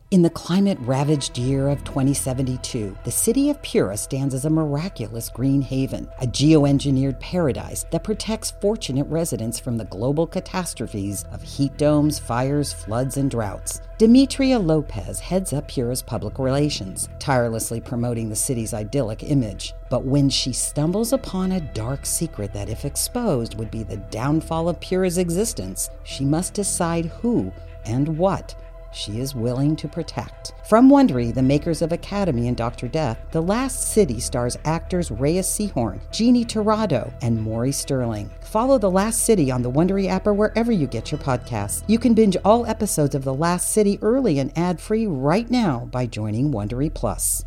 In the climate-ravaged year of 2072, the city of Pura stands as a miraculous green haven, a geoengineered paradise that protects fortunate residents from the global catastrophes of heat domes, fires, floods, and droughts. Demetria Lopez heads up Pura's public relations, tirelessly promoting the city's idyllic image. But when she stumbles upon a dark secret that, if exposed, would be the downfall of Pura's existence, she must decide who and what she is willing to protect. From Wondery, the makers of Academy and Dr. Death, The Last City stars actors Reyes Sehorn, Jeannie Torrado, and Maury Sterling. Follow The Last City on the Wondery app or wherever you get your podcasts. You can binge all episodes of The Last City early and ad-free right now by joining Wondery Plus.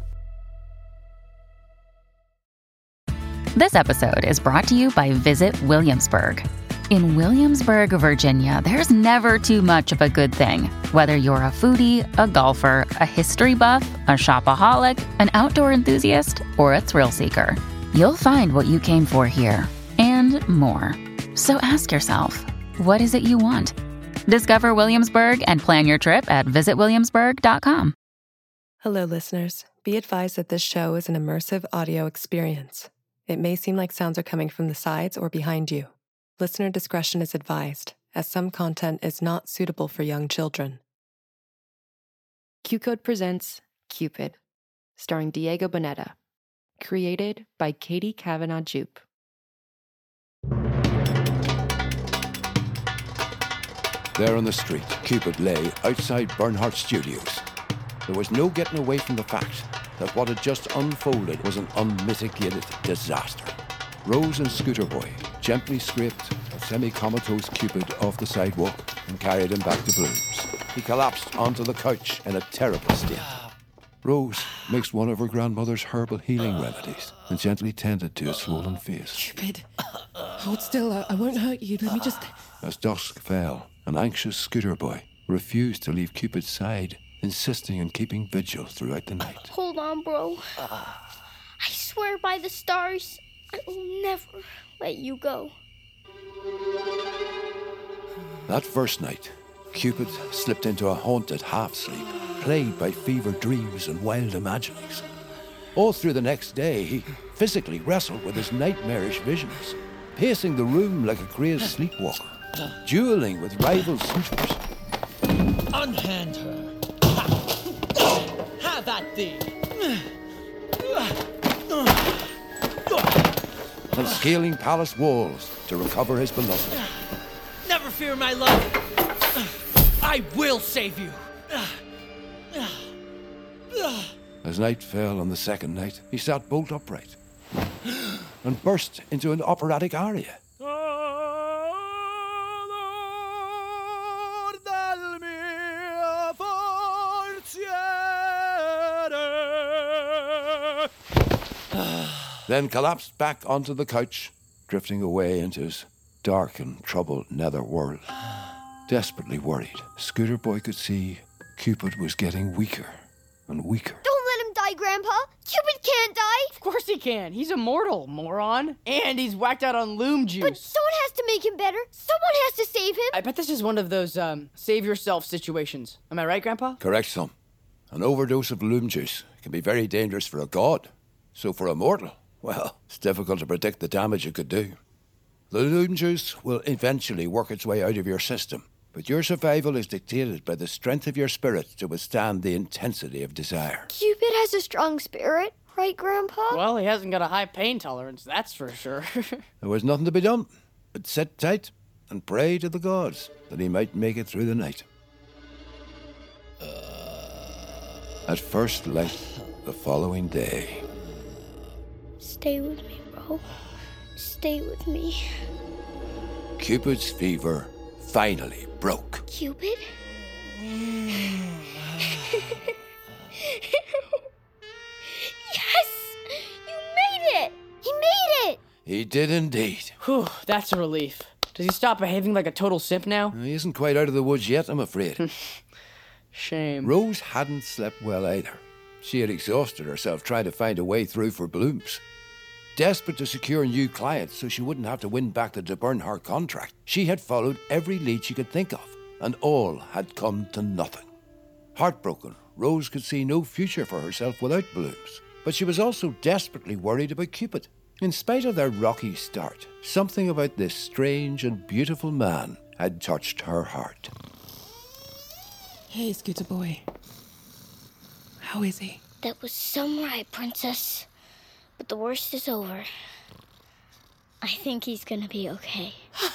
This episode is brought to you by Visit Williamsburg. In Williamsburg, Virginia, there's never too much of a good thing. Whether you're a foodie, a golfer, a history buff, a shopaholic, an outdoor enthusiast, or a thrill seeker, you'll find what you came for here and more. So ask yourself, what is it you want? Discover Williamsburg and plan your trip at visitwilliamsburg.com. Hello, listeners. Be advised that this show is an immersive audio experience. It may seem like sounds are coming from the sides or behind you. Listener discretion is advised, as some content is not suitable for young children. Q-Code presents Cupid, starring Diego Boneta. Created by Katie Kavanaugh Jupe. There on the street, Cupid lay outside Bernhardt Studios. There was no getting away from the fact that what had just unfolded was an unmitigated disaster. Rose and Scooter Boy gently scraped a semi-comatose Cupid off the sidewalk and carried him back to Bloom's. He collapsed onto the couch in a terrible state. Rose mixed one of her grandmother's herbal healing remedies and gently tended to his swollen face. Cupid, hold still, I won't hurt you, let me just... As dusk fell, an anxious Scooter Boy refused to leave Cupid's side, insisting on keeping vigil throughout the night. Hold on, bro. I swear by the stars, I will never let you go. That first night, Cupid slipped into a haunted half-sleep, plagued by fevered dreams and wild imaginings. All through the next day, he physically wrestled with his nightmarish visions, pacing the room like a crazed sleepwalker, dueling with rival suitors. Unhand her. Have at thee. And scaling palace walls to recover his beloved. Never fear, my love. I will save you. As night fell on the second night, he sat bolt upright and burst into an operatic aria. Then collapsed back onto the couch, drifting away into his dark and troubled nether world. Desperately worried, Scooter Boy could see Cupid was getting weaker and weaker. Don't let him die, Grandpa. Cupid can't die. Of course he can. He's immortal, moron. And he's whacked out on loom juice. But someone has to make him better. Someone has to save him. I bet this is one of those, save yourself situations. Am I right, Grandpa? Correct, son. An overdose of loom juice can be very dangerous for a god. So for a mortal, well, it's difficult to predict the damage it could do. The loom juice will eventually work its way out of your system, but your survival is dictated by the strength of your spirit to withstand the intensity of desire. Cupid has a strong spirit, right, Grandpa? Well, he hasn't got a high pain tolerance, that's for sure. There was nothing to be done but sit tight and pray to the gods that he might make it through the night. At first light the following day. Stay with me, bro. Stay with me. Cupid's fever finally broke. Cupid? Yes! You made it! He made it! He did indeed. Whew, that's a relief. Does he stop behaving like a total simp now? He isn't quite out of the woods yet, I'm afraid. Shame. Rose hadn't slept well either. She had exhausted herself trying to find a way through for Bloom's. Desperate to secure new clients so she wouldn't have to win back the De Bernhardt contract, she had followed every lead she could think of, and all had come to nothing. Heartbroken, Rose could see no future for herself without Blooms. But she was also desperately worried about Cupid. In spite of their rocky start, something about this strange and beautiful man had touched her heart. Hey, Scooter boy. How is he? That was some right, Princess. But the worst is over. I think he's gonna be okay.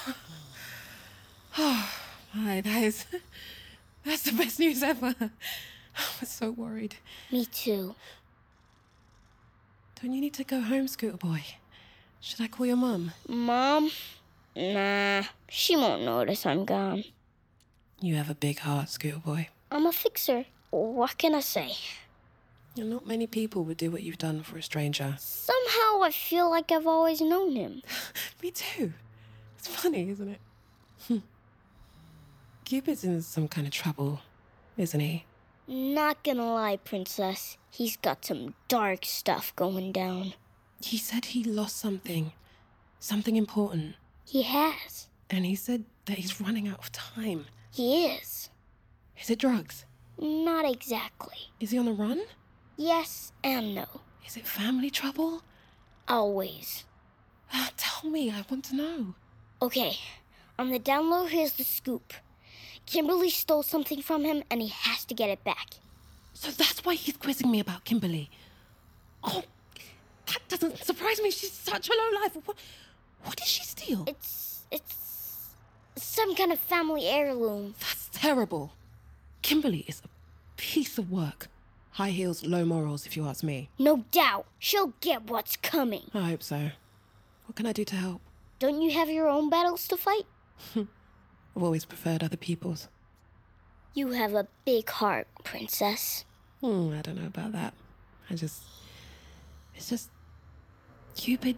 Hi, that's the best news ever. I was so worried. Me too. Don't you need to go home, Scooter boy? Should I call your mum? Mom? Nah, she won't notice I'm gone. You have a big heart, Scooter boy. I'm a fixer. What can I say? Not many people would do what you've done for a stranger. Somehow I feel like I've always known him. Me too. It's funny, isn't it? Cupid's in some kind of trouble, isn't he? Not gonna lie, Princess. He's got some dark stuff going down. He said he lost something. Something important. He has. And he said that he's running out of time. He is. Is it drugs? Not exactly. Is he on the run? Yes and no. Is it family trouble? Always. Tell me, I want to know. Okay, on the down low, here's the scoop. Kimberly stole something from him, and he has to get it back. So that's why he's quizzing me about Kimberly. Oh, that doesn't surprise me. She's such a lowlife. What did she steal? It's some kind of family heirloom. That's terrible. Kimberly is a piece of work. High heels, low morals, if you ask me. No doubt. She'll get what's coming. I hope so. What can I do to help? Don't you have your own battles to fight? I've always preferred other people's. You have a big heart, Princess. I don't know about that. It's just... Cupid...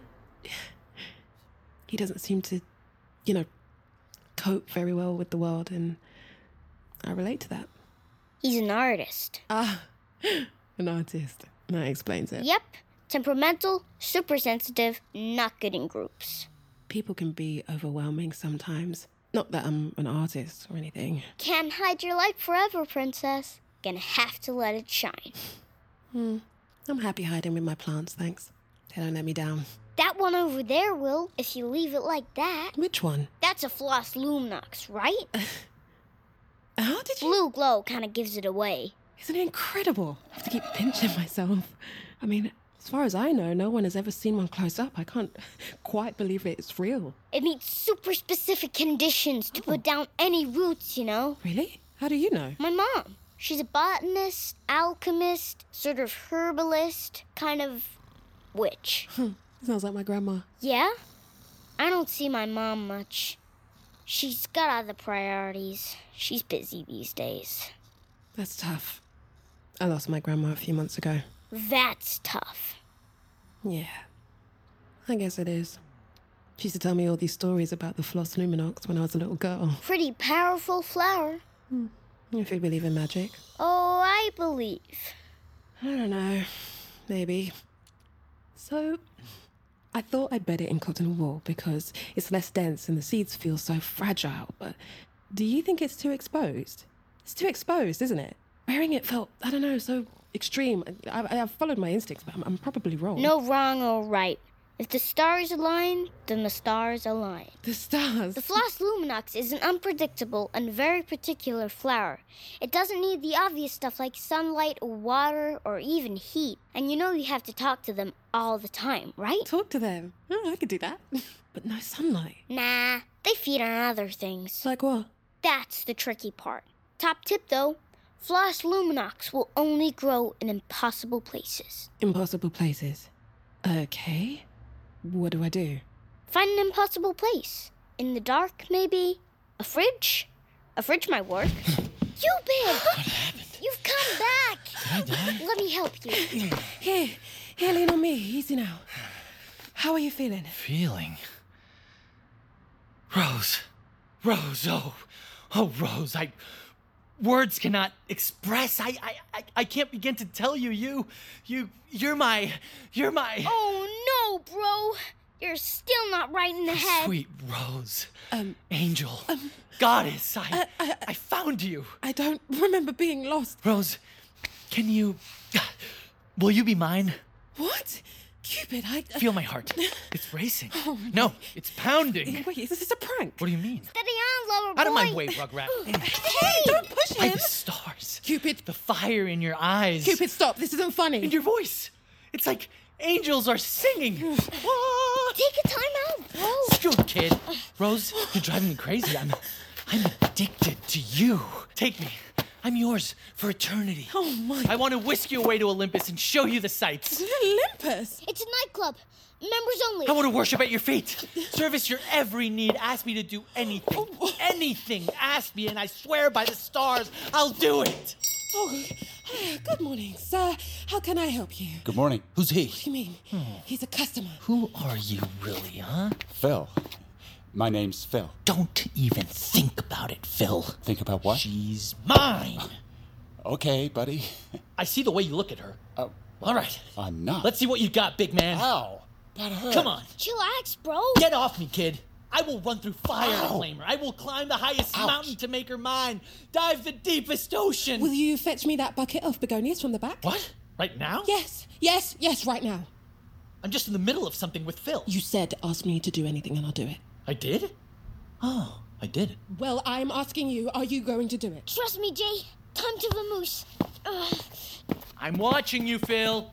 He doesn't seem to, cope very well with the world, and I relate to that. He's an artist. An artist. That explains it. Yep. Temperamental, super sensitive, not good in groups. People can be overwhelming sometimes. Not that I'm an artist or anything. Can't hide your light forever, Princess. Gonna have to let it shine. I'm happy hiding with my plants, thanks. They don't let me down. That one over there will, if you leave it like that. Which one? That's a Floss Luminox, right? How did you... Blue glow kind of gives it away. Isn't it incredible? I have to keep pinching myself. I mean, as far as I know, no one has ever seen one close up. I can't quite believe it's real. It meets super specific conditions to put down any roots, Really? How do you know? My mom. She's a botanist, alchemist, sort of herbalist, kind of witch. Sounds like my grandma. Yeah? I don't see my mom much. She's got other priorities. She's busy these days. That's tough. I lost my grandma a few months ago. That's tough. Yeah, I guess it is. She used to tell me all these stories about the Floss Luminox when I was a little girl. Pretty powerful flower. If you believe in magic. Oh, I believe. I don't know. Maybe. So, I thought I'd bed it in cotton wool because it's less dense and the seeds feel so fragile, but do you think it's too exposed? It's too exposed, isn't it? Wearing it felt, I don't know, so extreme. I've followed my instincts, but I'm probably wrong. No wrong or right. If the stars align, then the stars align. The stars? The Floss Luminox is an unpredictable and very particular flower. It doesn't need the obvious stuff like sunlight or water or even heat. And you have to talk to them all the time, right? Talk to them? Oh, I could do that. But no sunlight. Nah, they feed on other things. Like what? That's the tricky part. Top tip, though. Floss Luminox will only grow in impossible places. Impossible places? Okay. What do I do? Find an impossible place. In the dark, maybe? A fridge? A fridge might work. Cupid! What happened? You've come back! Did I die? Let me help you. Here, lean on me. Easy now. How are you feeling? Feeling? Rose, oh, Rose, words cannot express. I can't begin to tell you. You're my. Oh no, bro! You're still not right in the head. Sweet Rose, angel, goddess. I found you. I don't remember being lost. Rose, Can you... Will you be mine? What? Cupid, Feel my heart. It's racing. No, it's pounding. Wait, is this a prank? What do you mean? Steady on, lover boy. Out of my way, Rugrat. Hey, don't push By him. the stars. Cupid. The fire in your eyes. Cupid, stop. This isn't funny. And your voice. It's like angels are singing. What? Take a time out, bro. Good kid. Rose, you're driving me crazy. I'm addicted to you. Take me. I'm yours for eternity. Oh, my. I want to whisk you away to Olympus and show you the sights. Olympus? It's a nightclub. Members only. I want to worship at your feet. Service your every need. Ask me to do anything. Anything. Ask me, and I swear by the stars, I'll do it. Oh, good morning, sir. How can I help you? Good morning. Who's he? What do you mean? He's a customer. Who are you really, huh? Phil. My name's Phil. Don't even think about it, Phil. Think about what? She's mine. Okay, buddy. I see the way you look at her. Oh, All right. I'm not. Let's see what you got, big man. Ow. That hurt. Come on. Chillax, bro. Get off me, kid. I will run through fire to Ow. claim her. I will climb the highest Ouch. mountain to make her mine. Dive the deepest ocean. Will you fetch me that bucket of begonias from the back? What? Right now? Yes, right now. I'm just in the middle of something with Phil. You said ask me to do anything and I'll do it. I did? Oh, I did. Well, I'm asking you, are you going to do it? Trust me, Jay. Time to vamoose. I'm watching you, Phil.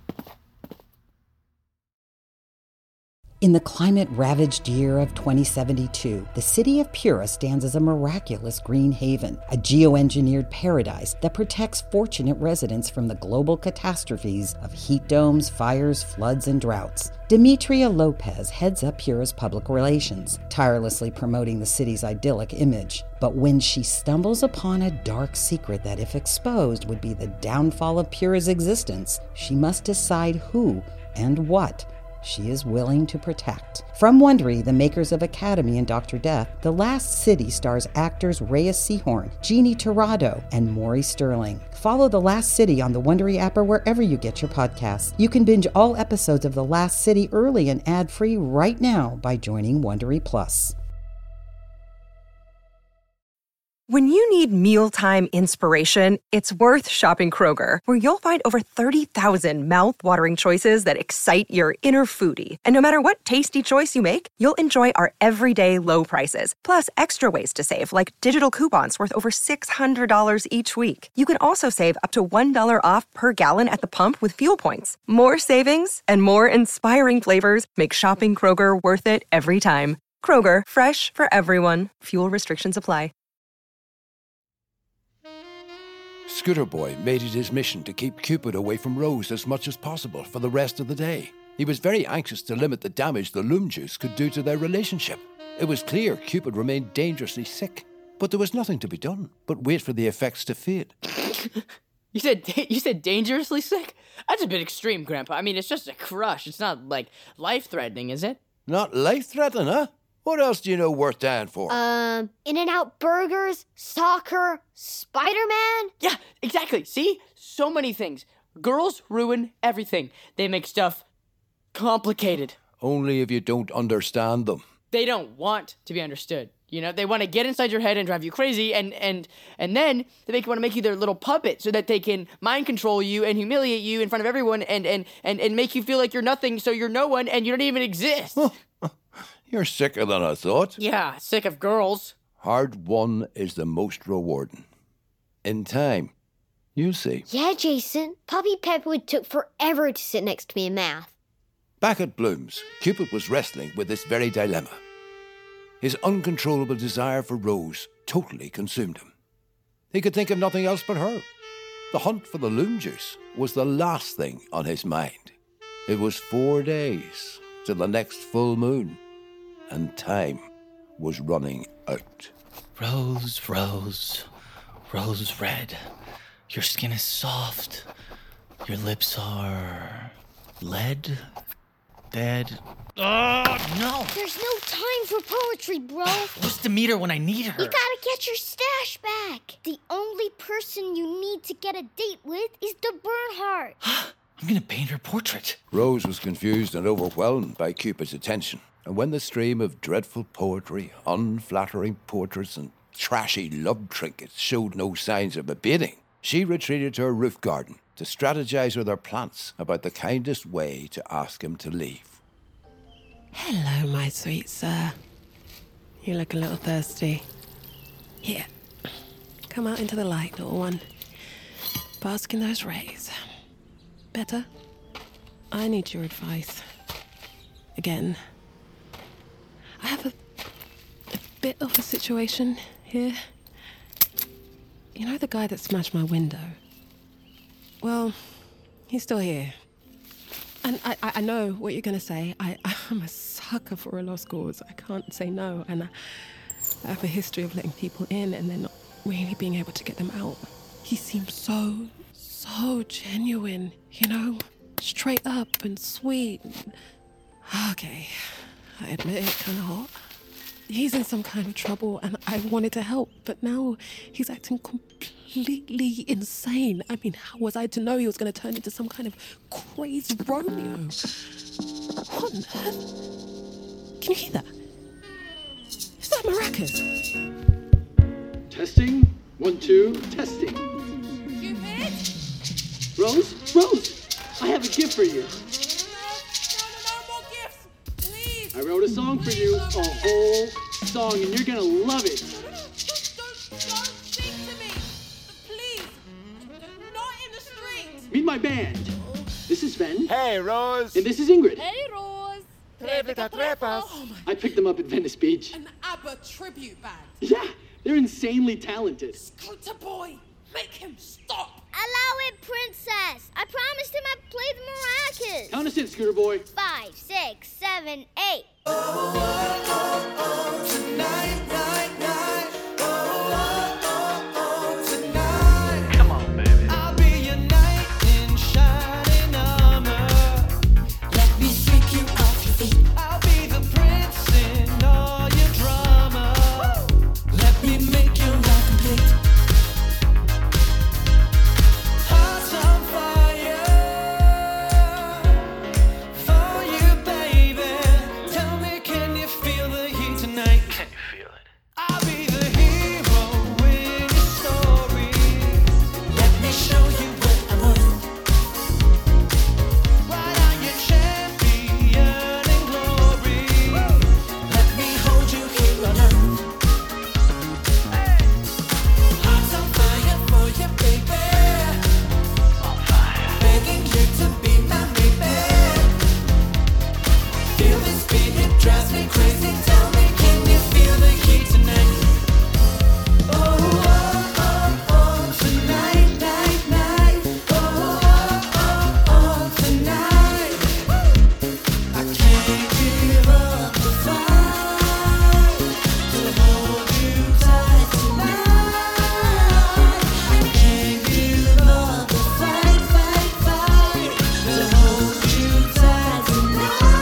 In the climate-ravaged year of 2072, the city of Pura stands as a miraculous green haven, a geoengineered paradise that protects fortunate residents from the global catastrophes of heat domes, fires, floods, and droughts. Demetria Lopez heads up Pura's public relations, tirelessly promoting the city's idyllic image. But when she stumbles upon a dark secret that, if exposed, would be the downfall of Pura's existence, she must decide who and what she is willing to protect. From Wondery, the makers of Academy and Dr. Death, The Last City stars actors Reyes Sehorn, Jeannie Torrado, and Maury Sterling. Follow The Last City on the Wondery app or wherever you get your podcasts. You can binge all episodes of The Last City early and ad-free right now by joining Wondery Plus. When you need mealtime inspiration, it's worth shopping Kroger, where you'll find over 30,000 mouth-watering choices that excite your inner foodie. And no matter what tasty choice you make, you'll enjoy our everyday low prices, plus extra ways to save, like digital coupons worth over $600 each week. You can also save up to $1 off per gallon at the pump with fuel points. More savings and more inspiring flavors make shopping Kroger worth it every time. Kroger, fresh for everyone. Fuel restrictions apply. Scooter Boy made it his mission to keep Cupid away from Rose as much as possible for the rest of the day. He was very anxious to limit the damage the loom juice could do to their relationship. It was clear Cupid remained dangerously sick, but there was nothing to be done but wait for the effects to fade. You said dangerously sick? That's a bit extreme, Grandpa. I mean, it's just a crush. It's not, like, life-threatening, is it? Not life-threatening, huh? What else do you know worth dying for? In-N-Out Burgers, soccer, Spider-Man? Yeah, exactly. See? So many things. Girls ruin everything. They make stuff complicated. Only if you don't understand them. They don't want to be understood. You know, they want to get inside your head and drive you crazy, and then they want to make you their little puppet so that they can mind control you and humiliate you in front of everyone and make you feel like you're nothing, so you're no one and you don't even exist. You're sicker than I thought. Yeah, sick of girls. Hard won is the most rewarding. In time, you'll see. Yeah, Jason. Poppy Pepperwood took forever to sit next to me in math. Back at Bloom's, Cupid was wrestling with this very dilemma. His uncontrollable desire for Rose totally consumed him. He could think of nothing else but her. The hunt for the loom juice was the last thing on his mind. It was 4 days to the next full moon, and time was running out. Rose, Rose, Rose red. Your skin is soft. Your lips are lead. Dead. Oh, no! There's no time for poetry, bro. Where's Demeter when I need her? You gotta get your stash back. The only person you need to get a date with is the Bernhardt. I'm gonna paint her portrait. Rose was confused and overwhelmed by Cupid's attention, and when the stream of dreadful poetry, unflattering portraits, and trashy love trinkets showed no signs of abating, she retreated to her roof garden to strategize with her plants about the kindest way to ask him to leave. Hello, my sweet sir. You look a little thirsty. Here, come out into the light, little one. Bask in those rays. Better? I need your advice. Again. I have a bit of a situation here. You know the guy that smashed my window? Well, he's still here. And I know what you're going to say. I'm a sucker for a lost cause. I can't say no. And I have a history of letting people in and then not really being able to get them out. He seems so genuine, you know? Straight up and sweet. Okay, I admit it, kind of hot. He's in some kind of trouble and I wanted to help, but now he's acting completely insane. I mean, how was I to know he was going to turn into some kind of crazy Romeo? What on earth? Can you hear that? Is that maracas? Testing. 1, 2, testing. Cupid? Rose, I have a gift for you. No more gifts, please. I wrote a song for you, a whole song, and you're gonna love it. Don't speak to me, please. Not in the street. Meet my band. This is Sven. Hey, Rose. And this is Ingrid. Hey, Rose. I picked them up at Venice Beach. An ABBA tribute band. Yeah, they're insanely talented. Scooter boy, make him stop. Allow it, princess. I promised him I'd play the maracas. Count us in, Scooter Boy. 5, 6, 7, 8. Come on, baby. I'll be your knight in shining armor. Let me shake you off your feet. I'll be the prince in all your drama. Let me make your life complete. Hearts on fire for you, baby. Tell me, can you feel the heat tonight? Can you feel it? I'll be the hero in your story. Let me show you what I'm worth. Ride on your champion in glory. Let me hold you here on earth. Hearts on fire for you, baby. On fire. Begging you to be my baby. Feel this beat, it drives me crazy. Tell me, can you feel the heat tonight? Tonight, night, night. Tonight. I can't give up the fight to hold you tight tonight. I can't give up the fight to hold you tight tonight.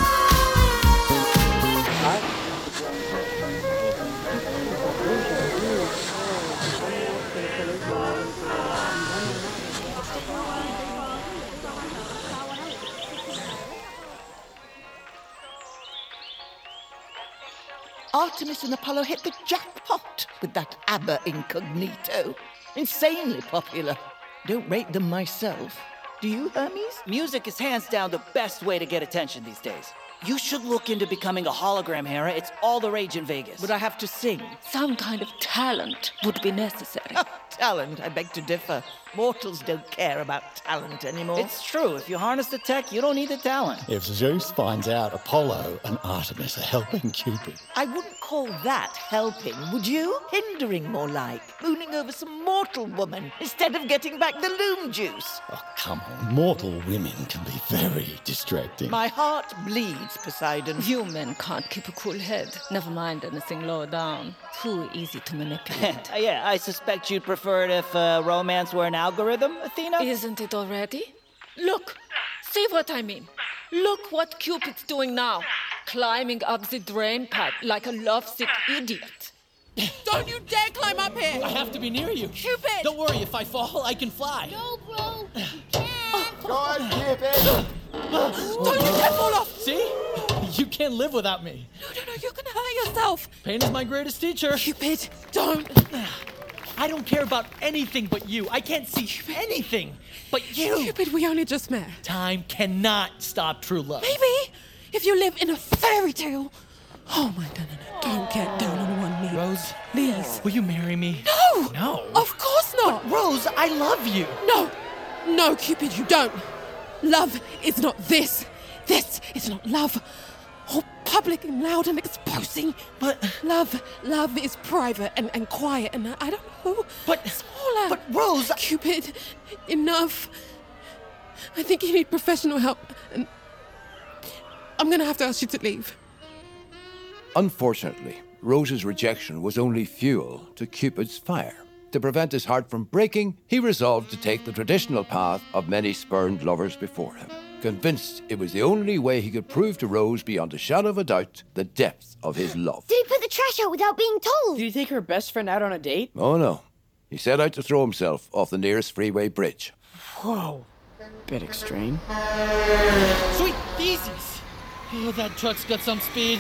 Artemis and Apollo hit the jackpot with that ABBA incognito. Insanely popular. Don't rate them myself. Do you, Hermes? Music is hands down the best way to get attention these days. You should look into becoming a hologram, Hera. It's all the rage in Vegas. Would I have to sing? Some kind of talent would be necessary. Talent, I beg to differ. Mortals don't care about talent anymore. It's true. If you harness the tech, you don't need the talent. If Zeus finds out Apollo and Artemis are helping Cupid. I wouldn't call that helping, would you? Hindering, more like. Mooning over some mortal woman instead of getting back the loom juice. Oh, come on. Mortal women can be very distracting. My heart bleeds, Poseidon. You men can't keep a cool head. Never mind anything lower down. Too easy to manipulate. Yeah, I suspect you'd prefer it if romance were an algorithm, Athena? Isn't it already? Look! See what I mean? Look what Cupid's doing now. Climbing up the drain pipe like a lovesick idiot. Don't you dare climb up here! I have to be near you. Cupid! Don't worry, if I fall, I can fly. No, bro. You can't. Go on, Cupid. Don't you dare fall off! See? You can't live without me. No, you're gonna hurt yourself. Pain is my greatest teacher. Cupid, don't. I don't care about anything but you. I can't see anything but you. Cupid, we only just met. Time cannot stop true love. Maybe if you live in a fairy tale. Oh my God, no. Don't get down on one knee. Rose, please. Will you marry me? No! No. Of course not. But Rose, I love you. No, Cupid, you don't. Love is not this. This is not love. All public and loud and exposing. But love is private and quiet, and I don't know. Smaller. But Rose, Cupid, enough. I think you need professional help, and I'm gonna have to ask you to leave. Unfortunately, Rose's rejection was only fuel to Cupid's fire. To prevent his heart from breaking, he resolved to take the traditional path of many spurned lovers before him, convinced it was the only way he could prove to Rose beyond a shadow of a doubt the depth of his love. Did he put the trash out without being told? Did he take her best friend out on a date? Oh no. He set out to throw himself off the nearest freeway bridge. Whoa. Bit extreme. Sweet Yeezys. Oh, that truck's got some speed.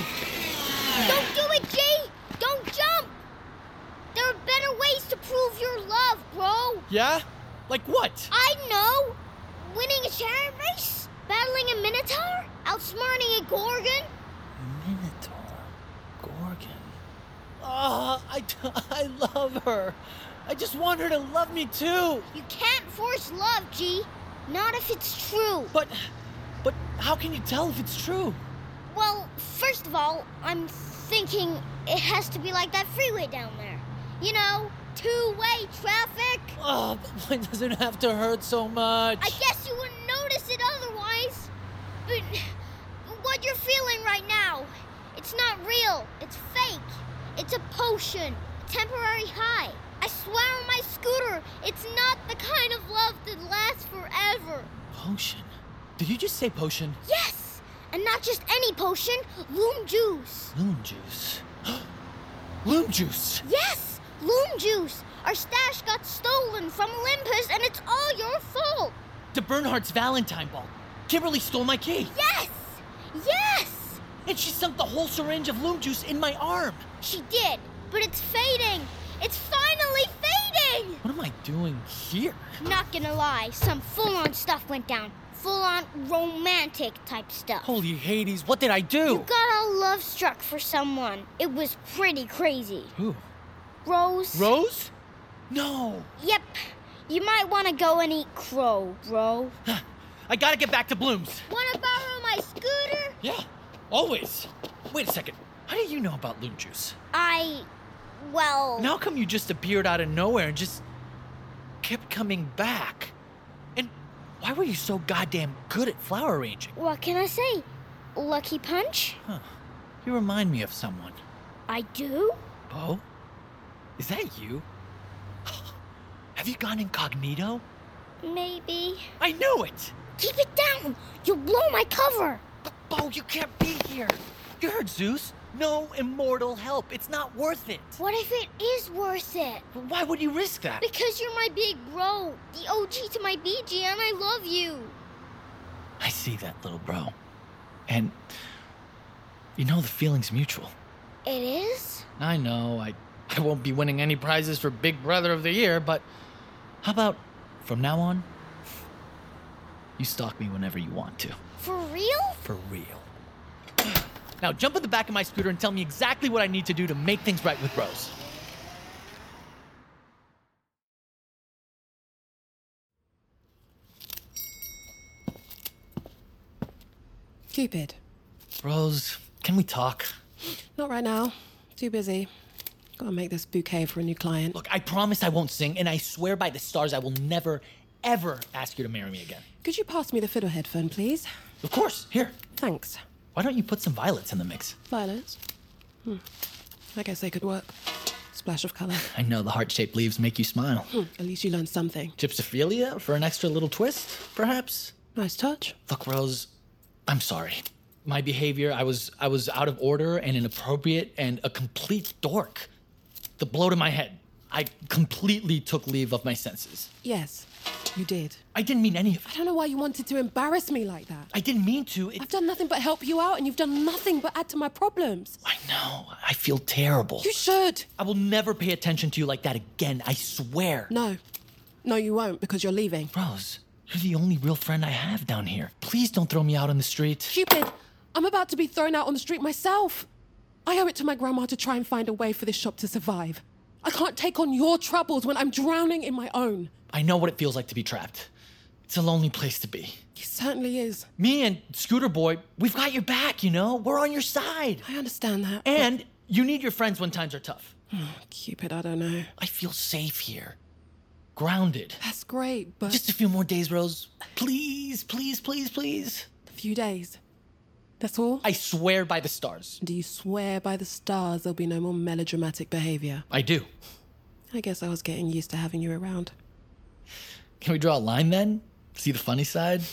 Don't do it, G! Don't jump! There are better ways to prove your love, bro. Yeah? Like what? I know! Winning a chariot race? Battling a minotaur? Outsmarting a gorgon? Minotaur. Gorgon. Oh, I love her. I just want her to love me too. You can't force love, G. Not if it's true. But how can you tell if it's true? Well, first of all, I'm thinking it has to be like that freeway down there. You know, two-way traffic. Oh, but why does it have to hurt so much? I guess you wouldn't notice it otherwise. But what you're feeling right now, it's not real. It's fake. It's a potion. A temporary high. I swear on my scooter, it's not the kind of love that lasts forever. Potion? Did you just say potion? Yes! And not just any potion, Loom Juice. Loom Juice? Loom Juice? Yes! Loom Juice! Our stash got stolen from Olympus, and it's all your fault! To Bernhardt's Valentine ball. Kimberly stole my key. Yes! Yes! And she sunk the whole syringe of Loom Juice in my arm. She did, but it's fading! It's finally fading! What am I doing here? Not gonna lie, some full-on stuff went down. Full-on romantic type stuff. Holy Hades, what did I do? You got all love-struck for someone. It was pretty crazy. Who? Rose. Rose? No. Yep. You might want to go and eat crow, bro. I gotta get back to Bloom's. Want to borrow my scooter? Yeah, always. Wait a second. How do you know about Loom Juice? Well... And how come you just appeared out of nowhere and just kept coming back? And why were you so goddamn good at flower arranging? What can I say? Lucky punch? Huh. You remind me of someone. I do? Bo? Is that you? Have you gone incognito? Maybe. I knew it! Keep it down! You'll blow my cover! But Bo, you can't be here. You heard Zeus. No immortal help. It's not worth it. What if it is worth it? Why would you risk that? Because you're my big bro. The OG to my BG, and I love you. I see that, little bro. And you know the feeling's mutual. It is? I know. I won't be winning any prizes for Big Brother of the Year, but how about from now on, you stalk me whenever you want to. For real? For real. Now jump in the back of my scooter and tell me exactly what I need to do to make things right with Rose. Cupid. Rose, can we talk? Not right now. Too busy. Gotta make this bouquet for a new client. Look, I promise I won't sing, and I swear by the stars I will never, ever ask you to marry me again. Could you pass me the fiddlehead phone, please? Of course. Here. Thanks. Why don't you put some violets in the mix? Violets? I guess they could work. Splash of color. I know the heart-shaped leaves make you smile. At least you learned something. Gypsophilia for an extra little twist, perhaps? Nice touch. Look, Rose, I'm sorry. My behavior, I was out of order and inappropriate and a complete dork. The blow to my head. I completely took leave of my senses. Yes, You did. I didn't mean any of it. I don't know why you wanted to embarrass me like that. I didn't mean to. I've done nothing but help you out, and you've done nothing but add to my problems. I know. I feel terrible. You should. I will never pay attention to you like that again, I swear. No. No, you won't, because you're leaving. Rose, you're the only real friend I have down here. Please don't throw me out on the street. Cupid, I'm about to be thrown out on the street myself. I owe it to my grandma to try and find a way for this shop to survive. I can't take on your troubles when I'm drowning in my own. I know what it feels like to be trapped. It's a lonely place to be. It certainly is. Me and Scooter Boy, we've got your back, you know? We're on your side. I understand that. And you need your friends when times are tough. Oh, Cupid, I don't know. I feel safe here. Grounded. That's great, but... Just a few more days, Rose. Please, please, please, please. A few days. That's all? I swear by the stars. Do you swear by the stars there'll be no more melodramatic behavior? I do. I guess I was getting used to having you around. Can we draw a line then? See the funny side?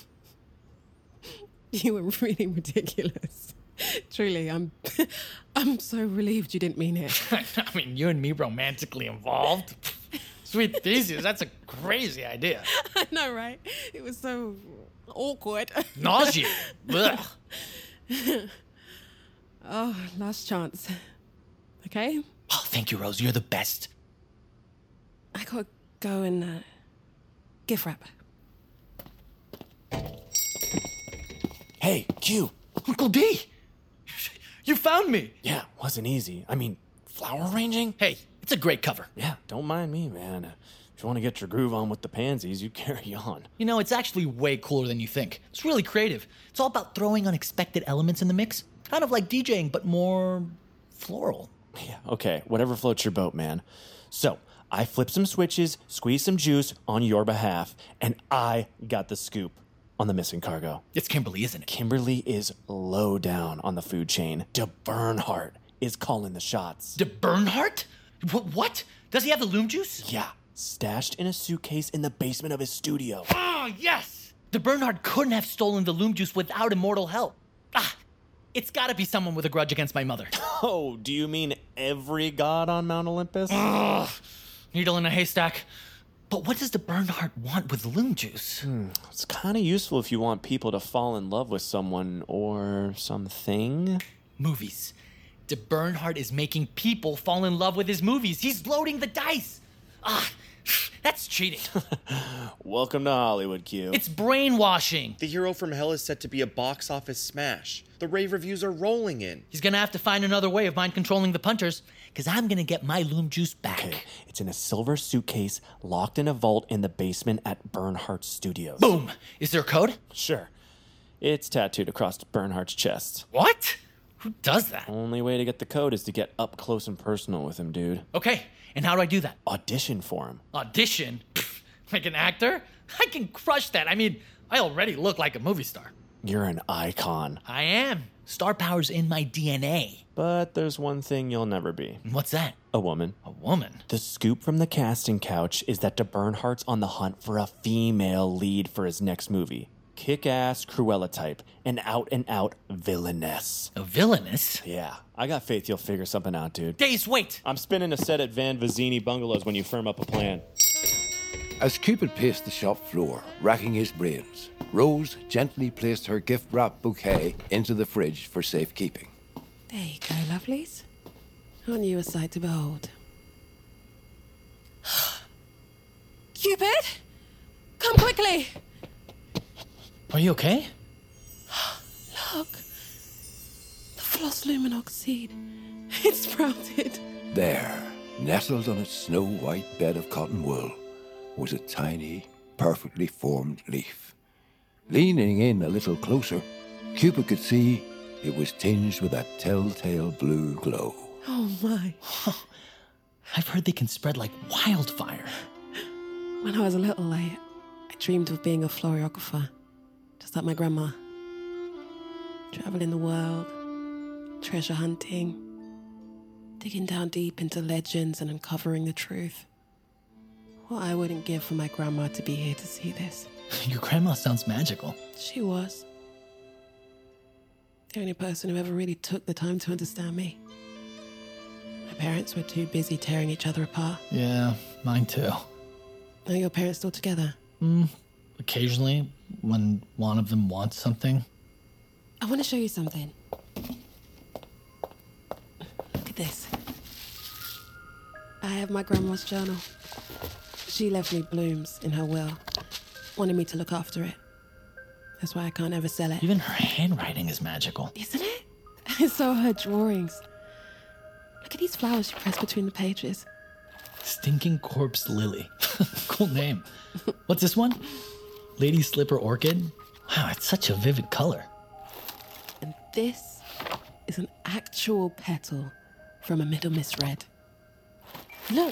You were really ridiculous. Truly, I'm so relieved you didn't mean it. I mean, you and me romantically involved? Sweet Theseus, that's a crazy idea. I know, right? It was so awkward. Nauseating. Ugh. Oh, last chance. Okay? Oh, thank you, Rose. You're the best. I gotta go and gift wrap. Hey, Q. Uncle D! You found me! Yeah, wasn't easy. I mean, flower arranging? Hey, it's a great cover. Yeah, don't mind me, man. If you want to get your groove on with the pansies, you carry on. You know, it's actually way cooler than you think. It's really creative. It's all about throwing unexpected elements in the mix. Kind of like DJing, but more floral. Yeah, okay, whatever floats your boat, man. So, I flipped some switches, squeezed some juice on your behalf, and I got the scoop on the missing cargo. It's Kimberly, isn't it? Kimberly is low down on the food chain. De Bernhardt is calling the shots. De Bernhardt? What? Does he have the loom juice? Yeah, stashed in a suitcase in the basement of his studio. Oh, yes! De Bernhardt couldn't have stolen the loom juice without immortal help. It's gotta be someone with a grudge against my mother. Oh, do you mean every god on Mount Olympus? Ugh, needle in a haystack. But what does De Bernhardt want with loom juice? It's kind of useful if you want people to fall in love with someone or something. Movies. De Bernhardt is making people fall in love with his movies. He's loading the dice. That's cheating. Welcome to Hollywood, Q. It's brainwashing. The Hero from Hell is set to be a box office smash. The rave reviews are rolling in. He's gonna have to find another way of mind controlling the punters, because I'm gonna get my loom juice back. Okay, it's in a silver suitcase, locked in a vault in the basement at Bernhardt Studios. Boom! Is there a code? Sure. It's tattooed across Bernhardt's chest. What? Who does that? Only way to get the code is to get up close and personal with him, dude. Okay, and how do I do that? Audition for him. Audition? Pfft, like an actor? I can crush that. I mean, I already look like a movie star. You're an icon. I am. Star power's in my DNA. But there's one thing you'll never be. What's that? A woman. A woman? The scoop from the casting couch is that De Bernhardt's on the hunt for a female lead for his next movie. Kick-ass Cruella type, an out-and-out villainess. A villainess? Yeah, I got faith you'll figure something out, dude. Days, wait! I'm spinning a set at Van Vizzini Bungalows when you firm up a plan. As Cupid paced the shop floor, racking his brains, Rose gently placed her gift-wrapped bouquet into the fridge for safekeeping. There you go, lovelies. Aren't you a sight to behold? Cupid! Come quickly! Are you okay? Look. The Floss Luminox seed. It's sprouted. There, nestled on its snow-white bed of cotton wool, was a tiny, perfectly formed leaf. Leaning in a little closer, Cupid could see it was tinged with that telltale blue glow. Oh my. I've heard they can spread like wildfire. When I was a little, I dreamed of being a florographer, just like my grandma. Traveling the world, treasure hunting, digging down deep into legends and uncovering the truth. What I wouldn't give for my grandma to be here to see this. Your grandma sounds magical. She was. The only person who ever really took the time to understand me. My parents were too busy tearing each other apart. Yeah, mine too. Are your parents still together? Occasionally, when one of them wants something. I want to show you something. Look at this. I have my grandma's journal. She left me blooms in her will, wanted me to look after it. That's why I can't ever sell it. Even her handwriting is magical. Isn't it? And so are her drawings. Look at these flowers she pressed between the pages. Stinking Corpse Lily. Cool name. What's this one? Lady Slipper Orchid? Wow, it's such a vivid color. And this is an actual petal from a middle misread. Look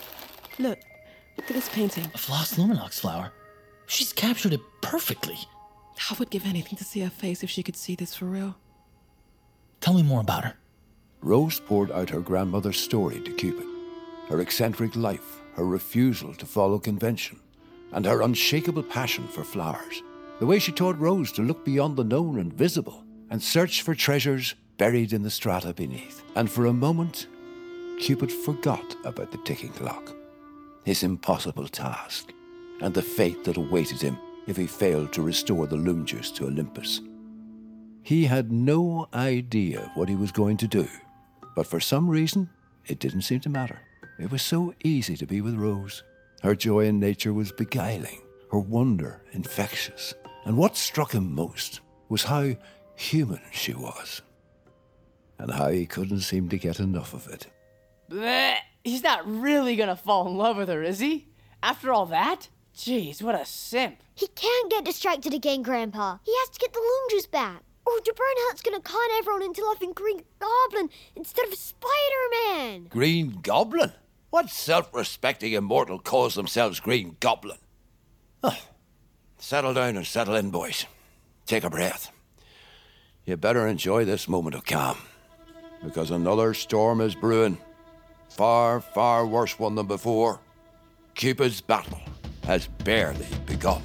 at this painting. A Floss Luminox flower. She's captured it perfectly. I would give anything to see her face if she could see this for real. Tell me more about her. Rose poured out her grandmother's story to Cupid. Her eccentric life, her refusal to follow convention, and her unshakable passion for flowers. The way she taught Rose to look beyond the known and visible and search for treasures buried in the strata beneath. And for a moment, Cupid forgot about the ticking clock, his impossible task, and the fate that awaited him if he failed to restore the loom juice to Olympus. He had no idea what he was going to do, but for some reason, it didn't seem to matter. It was so easy to be with Rose. Her joy in nature was beguiling, her wonder infectious. And what struck him most was how human she was, and how he couldn't seem to get enough of it. Blech. He's not really gonna fall in love with her, is he? After all that? Jeez, what a simp. He can't get distracted again, Grandpa. He has to get the loom juice back. Or the Bernhardt's gonna con everyone into loving Green Goblin instead of Spider-Man. Green Goblin? What self-respecting immortal calls themselves Green Goblin? Oh, settle down and settle in, boys. Take a breath. You better enjoy this moment of calm, because another storm is brewing. Far, far worse one than before. Cupid's battle has barely begun.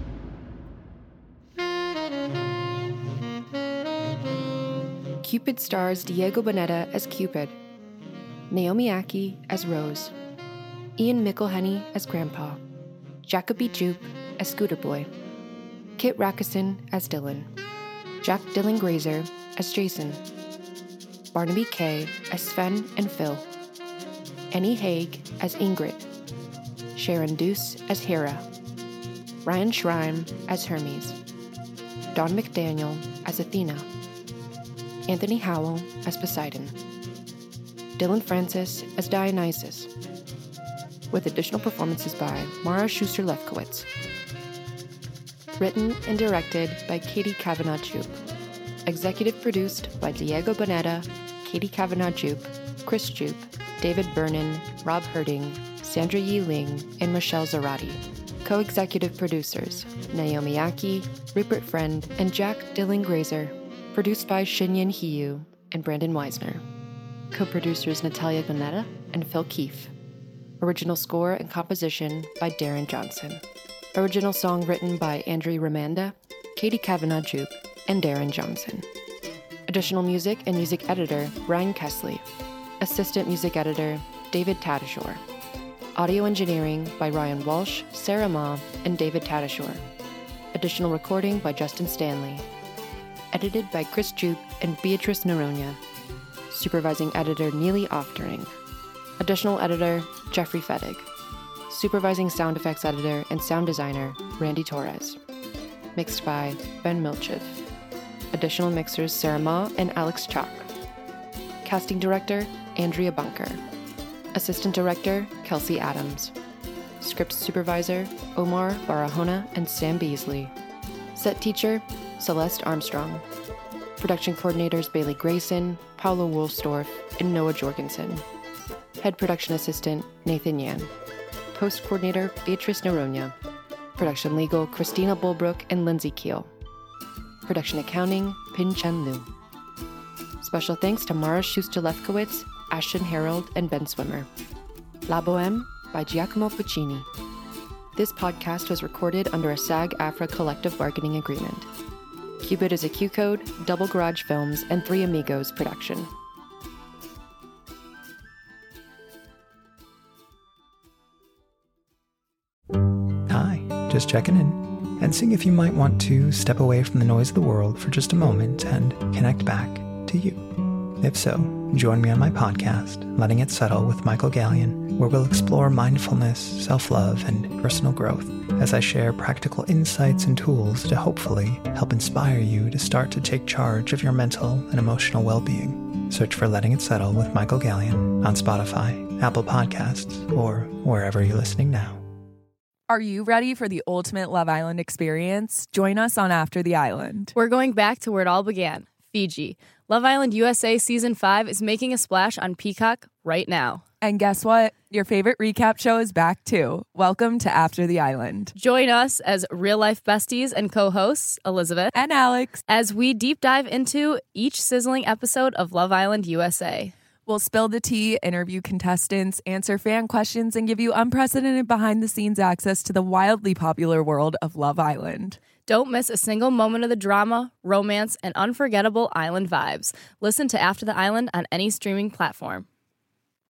Cupid stars Diego Boneta as Cupid, Naomi Ackie as Rose, Ian McElhenney as Grandpa, Jacoby Jupe as Scooter Boy, Kit Rackison as Dylan, Jack Dylan Grazer as Jason, Barnaby Kay as Sven and Phil, Annie Haig as Ingrid, Sharon Deuce as Hera, Ryan Schreim as Hermes, Don McDaniel as Athena, Anthony Howell as Poseidon, Dylan Francis as Dionysus, with additional performances by Mara Schuster-Lefkowitz. Written and directed by Katie Kavanaugh Jupe. Executive produced by Diego Boneta, Katie Kavanaugh Jupe, Chris Jupe, David Vernon, Rob Herding, Sandra Yi Ling, and Michelle Zarati. Co-executive producers, Naomi Ackie, Rupert Friend, and Jack Dylan Grazer. Produced by Shinyin Hiyu and Brandon Weisner. Co-producers Natalia Boneta and Phil Keefe. Original score and composition by Darren Johnson. Original song written by Andrew Ramanda, Katie Kavanaugh Jupe, and Darren Johnson. Additional music and music editor Ryan Kesley. Assistant music editor David Tadashore. Audio engineering by Ryan Walsh, Sarah Ma, and David Tadashore. Additional recording by Justin Stanley. Edited by Chris Jupe and Beatrice Noronha. Supervising editor Neely Oftering. Additional editor Jeffrey Fettig. Supervising sound effects editor and sound designer Randy Torres. Mixed by Ben Milchev. Additional mixers Sarah Ma and Alex Chalk. Casting director Andrea Bunker. Assistant director Kelsey Adams. Script supervisor Omar Barahona and Sam Beasley. Set teacher Celeste Armstrong. Production coordinators Bailey Grayson, Paolo Wolfsdorf, and Noah Jorgensen. Head production assistant Nathan Yan. Post coordinator Beatrice Noronha. Production legal Christina Bulbrook and Lindsay Keel. Production accounting Pin Chen Liu. Special thanks to Mara Schuster-Lefkowitz, Ashton Harold, and Ben Swimmer. La Boheme by Giacomo Puccini. This podcast was recorded under a SAG-AFTRA collective bargaining agreement. Cupid is a Q-Code, Double Garage Films, and Three Amigos production. just checking in and seeing if you might want to step away from the noise of the world for just a moment and connect back to you. If so, join me on my podcast, Letting It Settle with Michael Gallion, where we'll explore mindfulness, self-love, and personal growth as I share practical insights and tools to hopefully help inspire you to start to take charge of your mental and emotional well-being. Search for Letting It Settle with Michael Gallion on Spotify, Apple Podcasts, or wherever you're listening now. Are you ready for the ultimate Love Island experience? Join us on After the Island. We're going back to where it all began, Fiji. Love Island USA Season 5 is making a splash on Peacock right now. And guess what? Your favorite recap show is back too. Welcome to After the Island. Join us as real-life besties and co-hosts, Elizabeth and Alex, as we deep dive into each sizzling episode of Love Island USA. We'll spill the tea, interview contestants, answer fan questions, and give you unprecedented behind-the-scenes access to the wildly popular world of Love Island. Don't miss a single moment of the drama, romance, and unforgettable island vibes. Listen to After the Island on any streaming platform.